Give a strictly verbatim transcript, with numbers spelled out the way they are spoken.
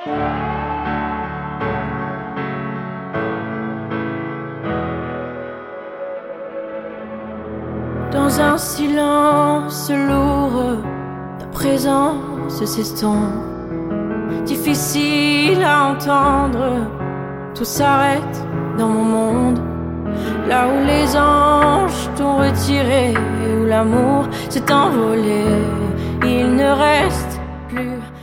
Dans un silence lourd, ta présence s'estompe. Difficile à entendre, tout s'arrête dans mon monde. Là où les anges t'ont retiré, où l'amour s'est envolé, il ne reste plus